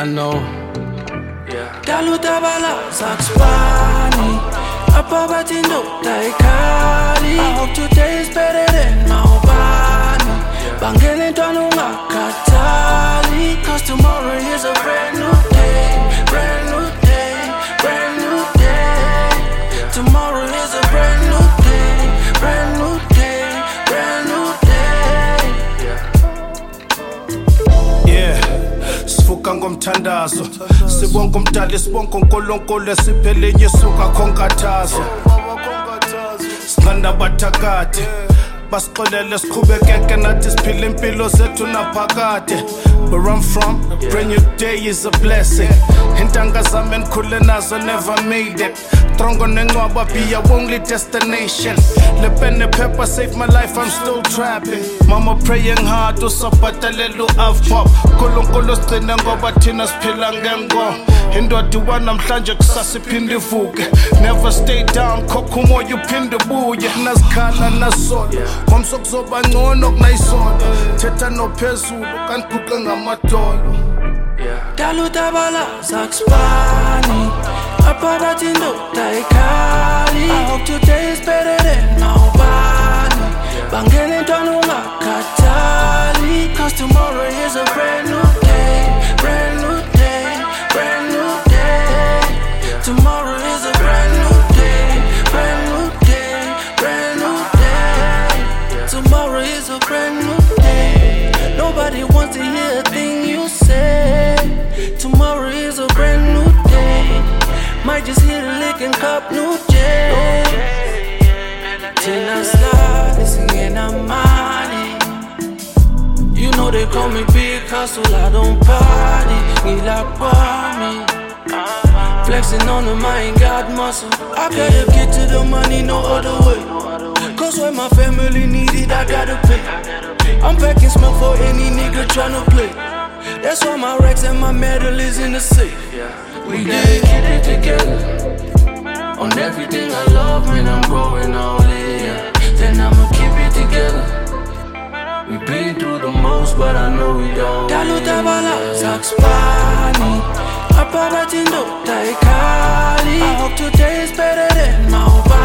know. Dalutabala Saxpani Apabatin do Taikali. I hope today is better than Maubani. Bangele Donunga Katali. Cause tomorrow is a brand new day. Brand new day. Brand new day. Tomorrow is a brand new day. Brand new day. Brand new day. Yeah. Sifuka ngomthandazo, sibonke umdali, sibonke uNkulunkulu, esiphelenye suka khonkathazo. Sikhanda bathakade basixolele siqhubekeke nathi siphile impilo zethu naphakade. Where I'm from, brand new day is a blessing. Intanga zami endikhule nazo never made it. Trongo nencwaba be your only destination. Le pen and pepper saved my life, I'm still trapping. Mama praying hard, usabhatalela u-avpop. Nkulunkulu sigcine ngoba thina siphila ngengo. Indoda wanamhlanje kusasa iphinde ivuke. Never stay down, khokha umoya uphinde ubuye. Nazikhala nasola, ngomso kuzoba ngcono kunayisola. Thetha nophezulu kanti phuqe ngamadolo. Dalutabala Saxpani Apabatin do Taikali. I hope today is better than Maubani. Bangele Donunga Katali. Cause tomorrow is a brand new day. Brand new day. Brand new day. Tomorrow is a brand new day. Brand new day. Brand new day. Tomorrow is a brand new day. Nobody wants to hear a thing you say. Tomorrow is a brand new day. Might just hit a lick and cop new J. Till I slide, singing I'm money. You know they call me big hustle, I don't party. Need like me. Flexing on them, I ain't got muscle. I gotta get to the money, no other way. Cause when my family need it, I gotta pay. I'm packing smoke for any nigga tryna play. That's why my racks and my medal is in the safe. We gotta keep it together. On everything I love, man, I'm going all in. Then I'ma keep it together. We been through the most, but I know we don't. Dalutabala Saxpani Apabatin do Taikali. I hope today is better than Maubani.